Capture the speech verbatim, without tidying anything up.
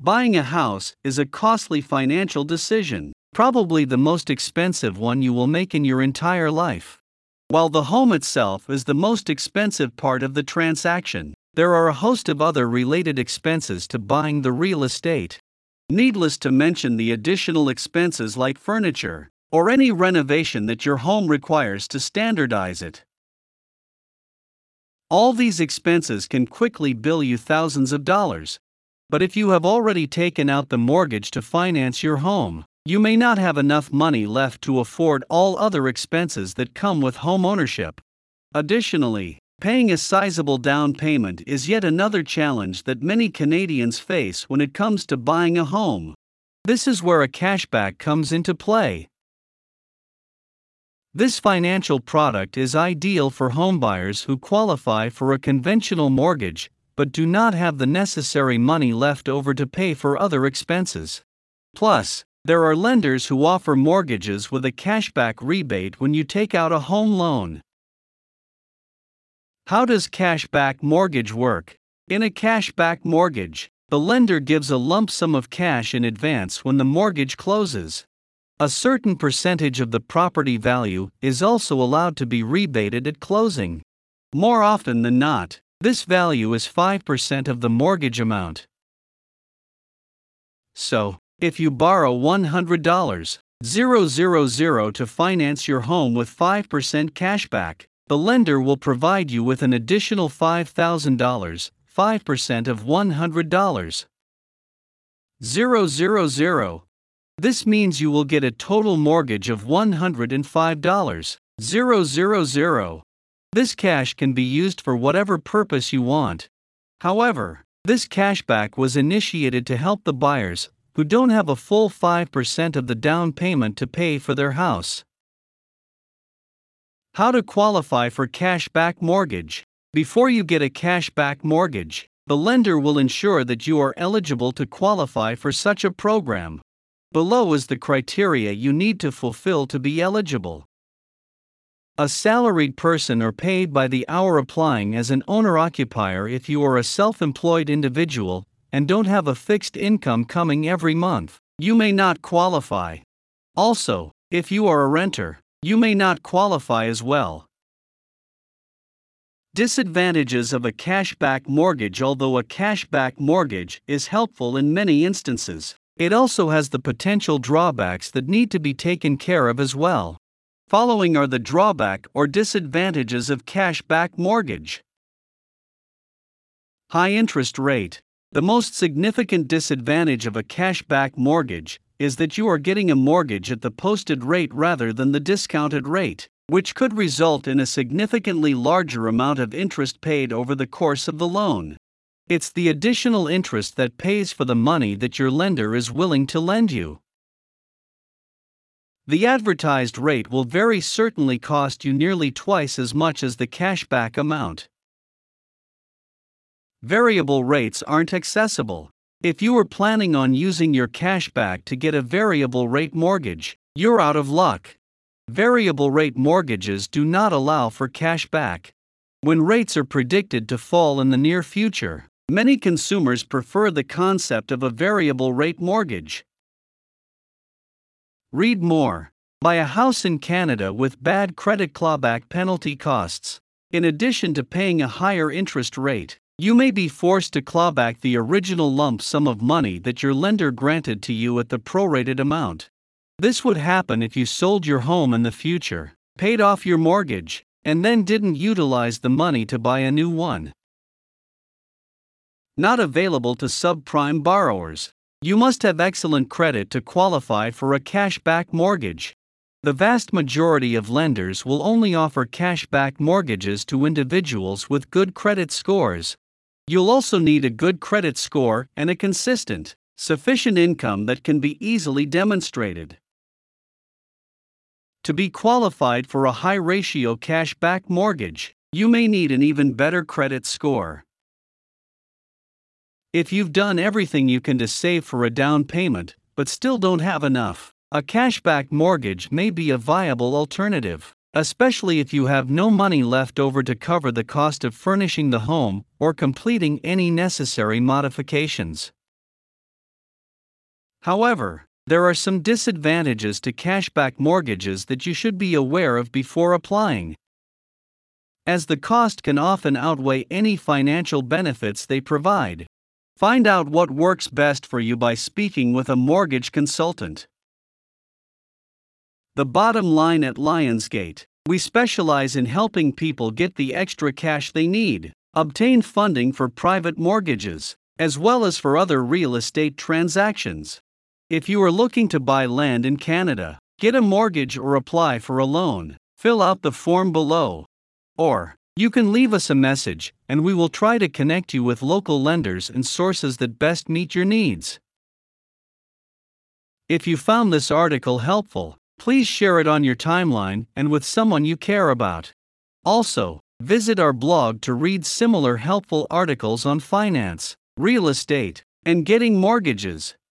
Buying a house is a costly financial decision, probably the most expensive one you will make in your entire life. While the home itself is the most expensive part of the transaction, there are a host of other related expenses to buying the real estate. Needless to mention the additional expenses like furniture, or any renovation that your home requires to standardize it. All these expenses can quickly bill you thousands of dollars. But if you have already taken out the mortgage to finance your home, you may not have enough money left to afford all other expenses that come with home ownership. Additionally, paying a sizable down payment is yet another challenge that many Canadians face when it comes to buying a home. This is where a cashback comes into play. This financial product is ideal for homebuyers who qualify for a conventional mortgage but do not have the necessary money left over to pay for other expenses. Plus, there are lenders who offer mortgages with a cashback rebate when you take out a home loan. How does cashback mortgage work? In a cashback mortgage, the lender gives a lump sum of cash in advance when the mortgage closes. A certain percentage of the property value is also allowed to be rebated at closing. More often than not, this value is five percent of the mortgage amount. So, if you borrow one hundred dollars to finance your home with five percent cashback, the lender will provide you with an additional five thousand dollars, five percent of one hundred dollars. This means you will get a total mortgage of one hundred five dollars. This cash can be used for whatever purpose you want. However, this cashback was initiated to help the buyers who don't have a full five percent of the down payment to pay for their house. How to qualify for cashback mortgage? Before you get a cashback mortgage, the lender will ensure that you are eligible to qualify for such a program. Below is the criteria you need to fulfill to be eligible. A salaried person or paid by the hour. Applying as an owner-occupier. If you are a self-employed individual and don't have a fixed income coming every month, you may not qualify. Also, if you are a renter, you may not qualify as well. Disadvantages of a cashback mortgage. Although a cashback mortgage is helpful in many instances, it also has the potential drawbacks that need to be taken care of as well. Following are the drawback or disadvantages of cashback mortgage. High interest rate. The most significant disadvantage of a cashback mortgage is that you are getting a mortgage at the posted rate rather than the discounted rate, which could result in a significantly larger amount of interest paid over the course of the loan. It's the additional interest that pays for the money that your lender is willing to lend you. The advertised rate will very certainly cost you nearly twice as much as the cashback amount. Variable rates aren't accessible. If you were planning on using your cashback to get a variable rate mortgage, you're out of luck. Variable rate mortgages do not allow for cashback. When rates are predicted to fall in the near future, many consumers prefer the concept of a variable rate mortgage. Read more. Buy a house in Canada with bad credit. Clawback penalty costs. In addition to paying a higher interest rate, you may be forced to claw back the original lump sum of money that your lender granted to you at the prorated amount. This would happen if you sold your home in the future, paid off your mortgage, and then didn't utilize the money to buy a new one. Not available to subprime borrowers. You must have excellent credit to qualify for a cashback mortgage. The vast majority of lenders will only offer cashback mortgages to individuals with good credit scores. You'll also need a good credit score and a consistent, sufficient income that can be easily demonstrated. To be qualified for a high-ratio cashback mortgage, you may need an even better credit score. If you've done everything you can to save for a down payment, but still don't have enough, a cashback mortgage may be a viable alternative, especially if you have no money left over to cover the cost of furnishing the home or completing any necessary modifications. However, there are some disadvantages to cashback mortgages that you should be aware of before applying, as the cost can often outweigh any financial benefits they provide. Find out what works best for you by speaking with a mortgage consultant. The bottom line at Lionsgate: we specialize in helping people get the extra cash they need, obtain funding for private mortgages, as well as for other real estate transactions. If you are looking to buy land in Canada, get a mortgage or apply for a loan, fill out the form below. Or, you can leave us a message, and we will try to connect you with local lenders and sources that best meet your needs. If you found this article helpful, please share it on your timeline and with someone you care about. Also, visit our blog to read similar helpful articles on finance, real estate, and getting mortgages.